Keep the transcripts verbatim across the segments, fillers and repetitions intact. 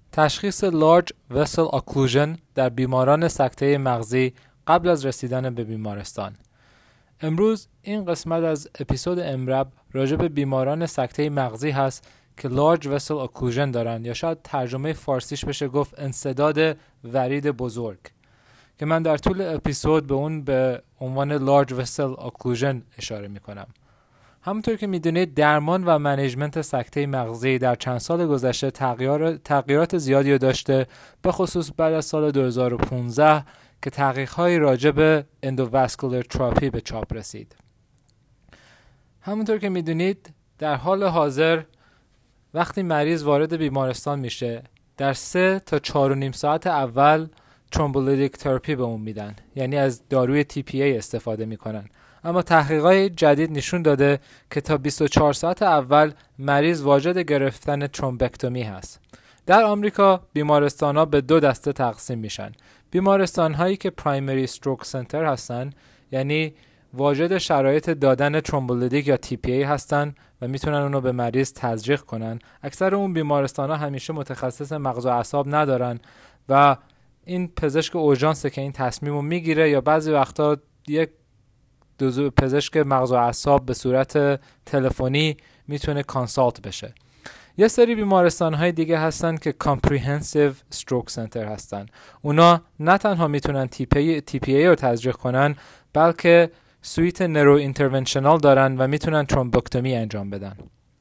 تشخیص Large Vessel Occlusion در بیماران سکته مغزی قبل از رسیدن به بیمارستان. امروز این قسمت از اپیزود امرب راجع به بیماران سکته مغزی هست که Large Vessel Occlusion دارن، یا شاید ترجمه فارسیش بشه گفت انسداد ورید بزرگ، که من در طول اپیزود به اون به عنوان Large Vessel Occlusion اشاره میکنم. همونطور که میدونید درمان و منیجمنت سکته مغزی در چند سال گذشته تغییرات تغییرات زیادی داشته، به خصوص بعد از سال دو هزار و پانزده که تحقیق‌های راجع به اندوواسکولار تراپی به چاپ رسید. همونطور که میدونید در حال حاضر وقتی مریض وارد بیمارستان میشه، در سه تا چهار و نیم ساعت اول ترومبولیتیک تراپی به اون میدن، یعنی از داروی تی پی ای استفاده میکنن. اما تحقیقات جدید نشون داده که تا بیست و چهار ساعت اول مریض واجد گرفتن ترومبکتومی هست. در آمریکا بیمارستان‌ها به دو دسته تقسیم میشن. بیمارستان‌هایی که پرایمری استروک سنتر هستن، یعنی واجد شرایط دادن ترومبولیتیک یا تی پی ای هستن و میتونن اونو به مریض تزریق کنن. اکثر اون بیمارستان‌ها همیشه متخصص مغز و اعصاب ندارن و این پزشک اورژانسه که این تصمیم رو میگیره، یا بعضی وقتا یک دو پزشک مغز و اعصاب به صورت تلفنی میتونه کانسالت بشه. یه سری بیمارستان های دیگه هستن که کامپریهنسیو استروک سنتر هستن. اونا نه تنها میتونن تی پی ای رو تزریق کنن، بلکه سویت نرو اینترونشنال دارن و میتونن ترومبکتومی انجام بدن.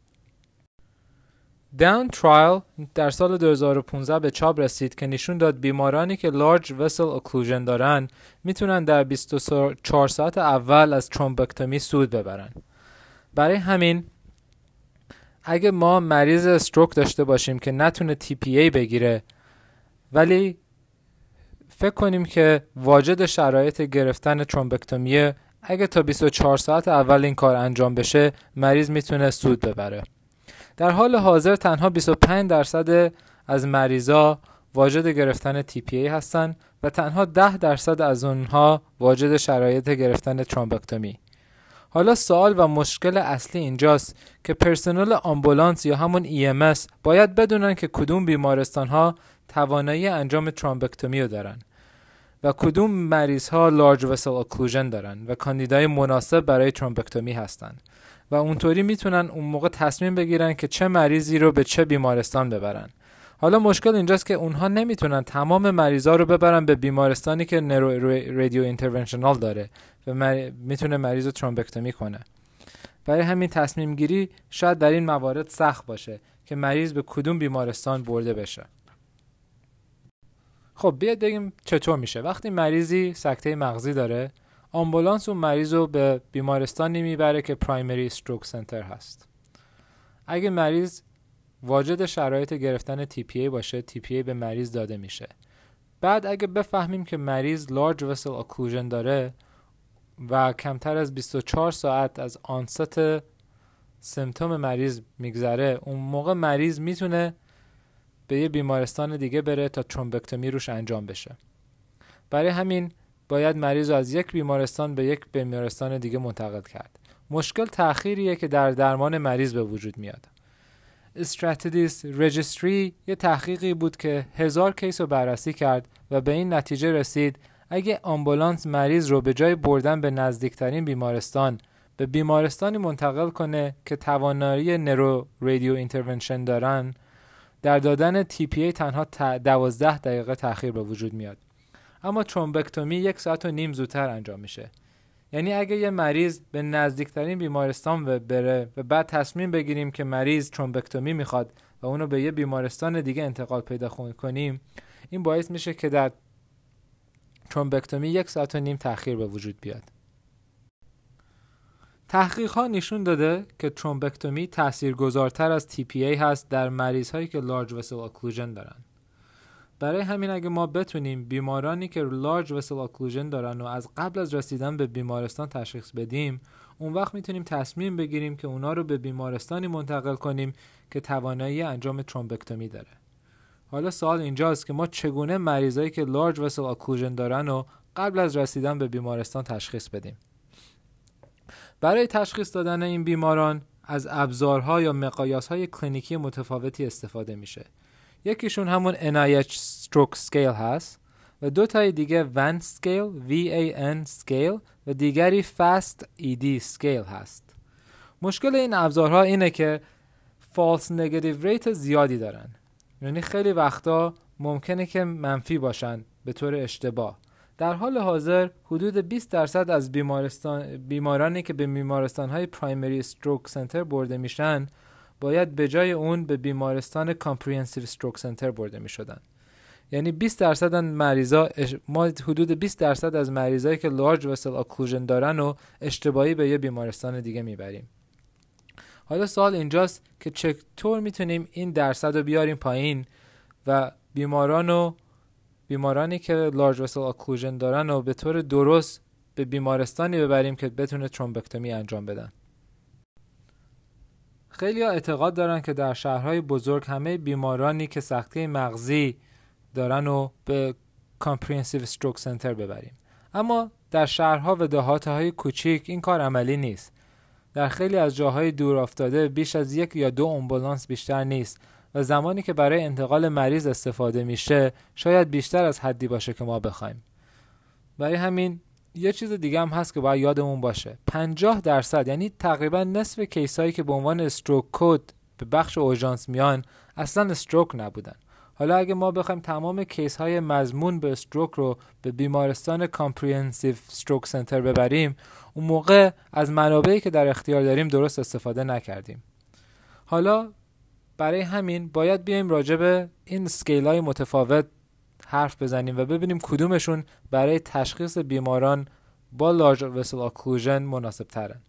داون ترایل در سال دو هزار و پانزده به چاپ رسید که نشون داد بیمارانی که Large Vessel Occlusion دارن میتونن در بیست و چهار ساعت اول از ترومبکتومی سود ببرن. برای همین اگه ما مریض استروک داشته باشیم که نتونه تی پی ای بگیره، ولی فکر کنیم که واجد شرایط گرفتن ترومبکتومیه، اگه تا بیست و چهار ساعت اول این کار انجام بشه مریض میتونه سود ببره. در حال حاضر تنها بیست و پنج درصد از مریضا واجد گرفتن تی پی ای هستن و تنها ده درصد از اونها واجد شرایط گرفتن ترومبکتومی. حالا سوال و مشکل اصلی اینجاست که پرسنل آمبولانس یا همون ای ام اس باید بدونن که کدوم بیمارستان ها توانایی انجام ترومبکتومی رو دارن و کدوم مریض ها Large Vessel Occlusion دارن و کاندیدای مناسب برای ترومبکتومی هستن و اونطوری میتونن اون موقع تصمیم بگیرن که چه مریضی رو به چه بیمارستان ببرن. حالا مشکل اینجاست که اونها نمیتونن تمام مریضا رو ببرن به بیمارستانی که نرو رادیو اینترونشنال داره و مر... میتونه مریض رو ترومبکتومی کنه. برای همین تصمیم گیری شاید در این موارد سخت باشه که مریض به کدوم بیمارستان برده بشه. خب بیاید بگیم چطور میشه. وقتی مریضی سکته مغزی داره، آمبولانس اون مریض رو به بیمارستانی میبره که پرایمری استروک سنتر هست. اگه مریض واجد شرایط گرفتن تی پی ای باشه، تی پی ای به مریض داده میشه. بعد اگه بفهمیم که مریض Large Vessel Occlusion داره و کمتر از بیست و چهار ساعت از آنست سمپتوم مریض میگذره، اون موقع مریض میتونه به یه بیمارستان دیگه بره تا ترومبکتومی روش انجام بشه. برای همین باید مریض رو از یک بیمارستان به یک بیمارستان دیگه منتقل کرد. مشکل تأخیریه که در درمان مریض به وجود میاد. استراتدیس رجستری یه تحقیقی بود که هزار کیس رو بررسی کرد و به این نتیجه رسید اگه آمبولانس مریض رو به جای بردن به نزدیکترین بیمارستان به بیمارستانی منتقل کنه که توانایی نرو رادیو اینترونشن دارن، در دادن تی پی ای تنها دوازده دقیقه تأخیر به وجود میاد. اما ترومبکتومی یک ساعت و نیم زودتر انجام میشه. یعنی اگه یه مریض به نزدیکترین بیمارستان بره و بعد تصمیم بگیریم که مریض ترومبکتومی میخواد و اونو به یه بیمارستان دیگه انتقال پیدا کنیم، این باعث میشه که در ترومبکتومی یک ساعت و نیم تأخیر به وجود بیاد. تحقیق ها نشون داده که ترومبکتومی تاثیرگذارتر از تی پی ای هست در مریض هایی که Large Vessel Occlusion دارن. برای همین اگه ما بتونیم بیمارانی که Large Vessel Occlusion دارن و از قبل از رسیدن به بیمارستان تشخیص بدیم، اون وقت میتونیم تصمیم بگیریم که اونا رو به بیمارستانی منتقل کنیم که توانایی انجام ترومبکتومی داره. حالا سوال اینجاست که ما چگونه مریضایی که Large Vessel Occlusion دارن و قبل از رسیدن به بیمارستان تشخیص بدیم. برای تشخیص دادن این بیماران از ابزارها یا مقیاسهای کلینیکی متفاوتی استفاده میشه. یکیشون همون ان آی اچ stroke scale هست و دو تای دیگه وان scale وی ای ان scale و دیگری fast ای دی scale هست. مشکل این ابزارها اینه که false negative rate زیادی دارن، یعنی خیلی وقتا ممکنه که منفی باشن به طور اشتباه. در حال حاضر حدود بیست درصد از بیمارستان بیمارانی که به بیمارستان‌های پرایمری استروک سنتر برده میشن باید به جای اون به بیمارستان کامپریهنسیو استروک سنتر برده میشدن. یعنی بیست درصد از مریضا ما حدود بیست درصد از مریضایی که لارج وسل اکلوژن دارن و اشتباهی به یه بیمارستان دیگه میبریم. حالا سوال اینجاست که چطور میتونیم این درصد رو بیاریم پایین و بیمارانو بیمارانی که لارج وسل اکلوژن دارن و به طور درست به بیمارستانی ببریم که بتونه ترومبکتومی انجام بدن. خیلی ها اعتقاد دارن که در شهرهای بزرگ همه بیمارانی که سکته مغزی دارن و به کامپریهنسیو استروک سنتر ببریم. اما در شهرها و دهات‌های کوچیک این کار عملی نیست. در خیلی از جاهای دور افتاده بیش از یک یا دو آمبولانس بیشتر نیست و زمانی که برای انتقال مریض استفاده میشه شاید بیشتر از حدی باشه که ما بخوایم. برای همین یه چیز دیگه هم هست که باید یادمون باشه. پنجاه درصد یعنی تقریبا نصف کیسایی که به عنوان استروک کد به بخش اورژانس میان اصلا استروک نبودن. حالا اگه ما بخوایم تمام کیس های مضمون به استروک رو به بیمارستان کامپریهنسیو استروک سنتر ببریم، اون موقع از منابعی که در اختیار داریم درست استفاده نکردیم. حالا برای همین باید بیایم راجع به این اسکیل های متفاوت حرف بزنیم و ببینیم کدومشون برای تشخیص بیماران با لارج وسل اکلوژن مناسب ترن.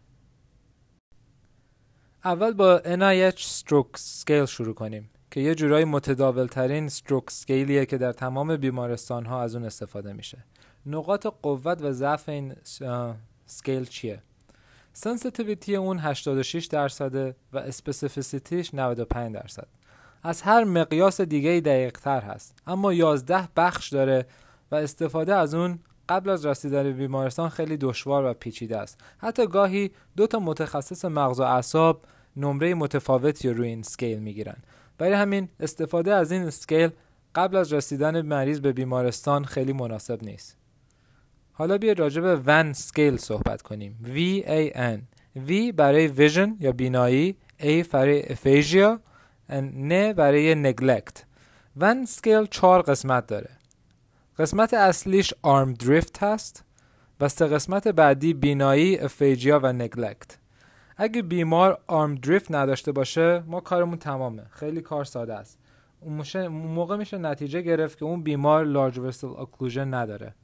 اول با ان آی اچ stroke scale شروع کنیم که یه جورایی متداول ترین stroke scaleیه که در تمام بیمارستان ها از اون استفاده میشه. نقاط قوت و ضعف این سکیل چیه؟ سنسیتیویتی اون هشتاد و شش درصد و اسپسیفیسیتیش نود و پنج درصد. از هر مقیاس دیگه‌ای دقیق تر هست، اما یازده بخش داره و استفاده از اون قبل از رسیدن به بیمارستان خیلی دشوار و پیچیده است. حتی گاهی دو تا متخصص مغز و اعصاب نمره متفاوتی روی این اسکیل میگیرن. برای همین استفاده از این اسکیل قبل از رسیدن مریض به بیمارستان خیلی مناسب نیست. حالا بیا راجع به وان اسکیل صحبت کنیم. وی ای ان. V برای ویژن یا بینایی، A برای افیژیا، N برای نگلکت. وان اسکیل چهار قسمت داره. قسمت اصلیش آرم دریفت هست و سه قسمت بعدی بینایی، افیژیا و نگلکت. اگه بیمار آرم دریفت نداشته باشه ما کارمون تمامه. خیلی کار ساده است. اون موقع میشه نتیجه گرفت که اون بیمار لارج وسل اکلوژن نداره.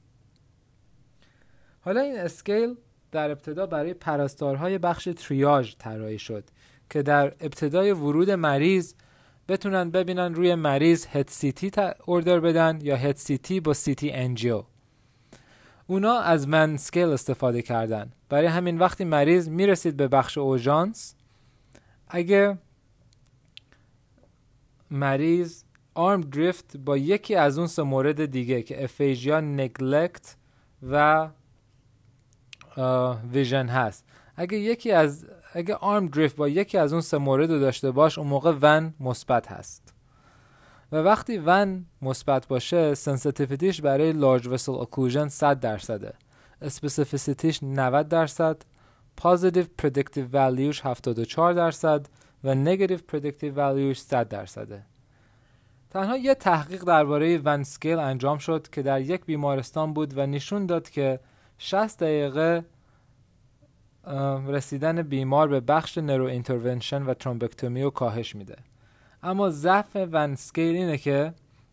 حالا این اسکیل در ابتدا برای پرستارهای بخش تریاژ طراحی شد که در ابتدای ورود مریض بتونن ببینن روی مریض هد سی تی اوردر بدن یا هد سی تی با سی تی انجیو. اونا از من اسکیل استفاده کردن. برای همین وقتی مریض میرسید به بخش اورژانس، اگه مریض آرم دریفت با یکی از اون سه مورد دیگه که افیژیا، نگلکت و ویژن هست، اگه یکی از اگه آرم دریفت با یکی از اون سه مورد رو داشته باش، اون موقع ون مثبت هست. و وقتی ون مثبت باشه سنسیتیویتیش برای لارج وسل اکلوژن صد درصده، اسپسیفیسیتیش نود درصد، پوزیتیو پردیکتیو والیوش هفتاد و چهار درصد و نگاتیو پردیکتیو والیوش صد درصده. تنها یه تحقیق درباره وان اسکیل انجام شد که در یک بیمارستان بود و نشون داد که شصت دقیقه رسیدن بیمار به بخش نرو اینترونشن و ترومبکتومی رو کاهش میده. اما ضعف وان اسکیل اینه که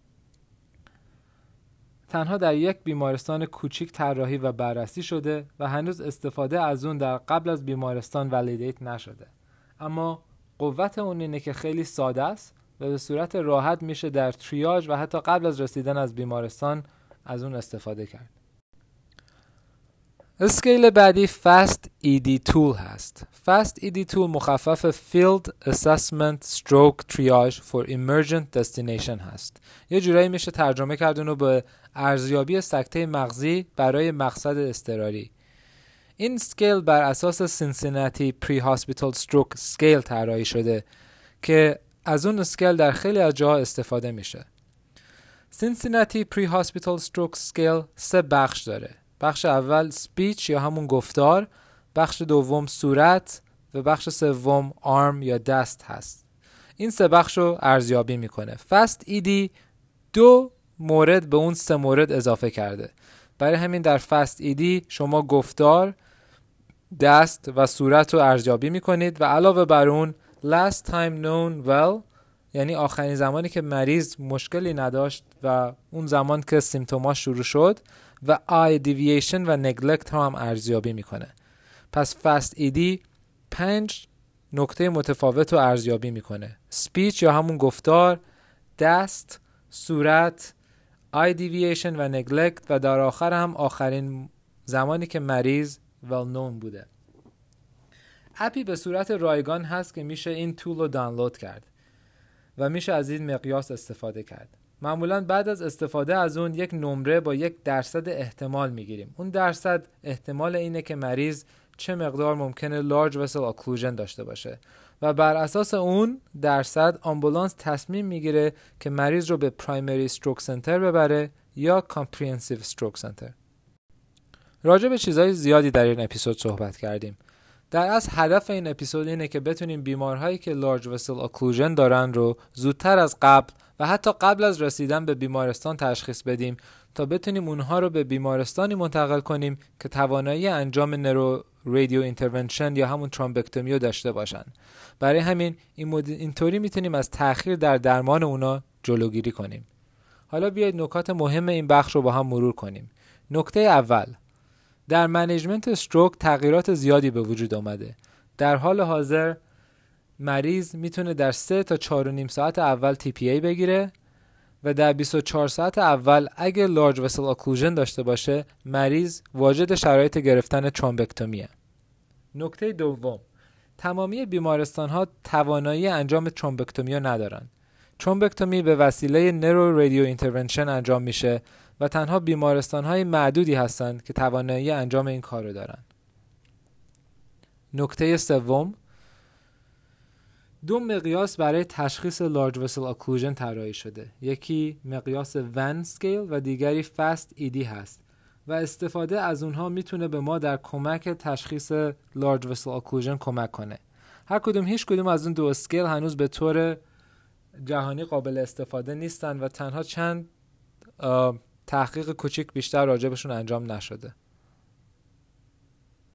تنها در یک بیمارستان کوچیک طراحی و بررسی شده و هنوز استفاده از اون در قبل از بیمارستان ولیدیت نشده. اما قوت اون اینه که خیلی ساده است و به صورت راحت میشه در تریاژ و حتی قبل از رسیدن از بیمارستان از اون استفاده کرد. اسکیل بعدی فست ای دی Tool هست. فست ای دی Tool مخفف Field Assessment Stroke Triage for Emergent Destination هست. یه جورایی میشه ترجمه کرد اونو به ارزیابی سکته مغزی برای مقصد اضطراری. این اسکیل بر اساس سینسیناتی پری هاسپیتال استروک اسکیل طراحی شده که از اون اسکیل در خیلی از جاها استفاده میشه. سینسیناتی پری هاسپیتال استروک اسکیل سه بخش داره. بخش اول سپیچ یا همون گفتار، بخش دوم صورت و بخش سوم آرم یا دست هست. این سه بخش رو ارزیابی میکنه. فست ایدی دو مورد به اون سه مورد اضافه کرده. برای همین در فست ایدی شما گفتار، دست و صورت رو ارزیابی میکنید و علاوه بر اون last time known well، یعنی آخرین زمانی که مریض مشکلی نداشت و اون زمان که سیمتوماش شروع شد، و eye deviation و neglect رو هم ارزیابی میکنه. پس فست ایدی پنج نکته متفاوت رو ارزیابی میکنه: speech یا همون گفتار، دست، صورت، eye deviation و neglect، و در آخر هم آخرین زمانی که مریض well known بوده. اپی به صورت رایگان هست که میشه این تول رو دانلود کرد و میشه از این مقیاس استفاده کرد. معمولاً بعد از استفاده از اون یک نمره با یک درصد احتمال میگیریم. اون درصد احتمال اینه که مریض چه مقدار ممکنه large vessel occlusion داشته باشه و بر اساس اون درصد آمبولانس تصمیم میگیره که مریض رو به پرایمری استروک سنتر ببره یا کامپریهنسیو استروک سنتر. راجع به چیزهای زیادی در این اپیزود صحبت کردیم. در اصل هدف این اپیزود اینه که بتونیم بیمارهایی که large vessel occlusion دارن رو زودتر از قبل و حتی قبل از رسیدن به بیمارستان تشخیص بدیم تا بتونیم اونها رو به بیمارستانی منتقل کنیم که توانایی انجام نرو رادیو اینترونشن یا همون ترومبکتومی رو داشته باشن. برای همین این مد... اینطوری میتونیم از تأخیر در درمان اونا جلوگیری کنیم. حالا بیایید نکات مهم این بخش رو با هم مرور کنیم. نکته اول، در منیجمنت استروک تغییرات زیادی به وجود آمده. در حال حاضر مریض میتونه در سه تا چهار و نیم ساعت اول تی پی ای بگیره و در بیست و چهار ساعت اول اگه large vessel occlusion داشته باشه مریض واجد شرایط گرفتن ترومبکتومیه. نکته دوم، تمامی بیمارستان ها توانایی انجام ترومبکتومی رو ندارن. ترومبکتومی به وسیله نرو رادیو اینترونشن انجام میشه و تنها بیمارستان های معدودی هستند که توانایی انجام این کار رو دارن. نکته سوم، دو مقیاس برای تشخیص large vessel occlusion طراحی شده. یکی مقیاس ون اسکیل و دیگری فست ایدی هست و استفاده از اونها میتونه به ما در کمک تشخیص large vessel occlusion کمک کنه. هر کدوم هیچ کدوم از اون دو اسکیل هنوز به طور جهانی قابل استفاده نیستن و تنها چند تحقیق کوچیک بیشتر راجع بهشون انجام نشده.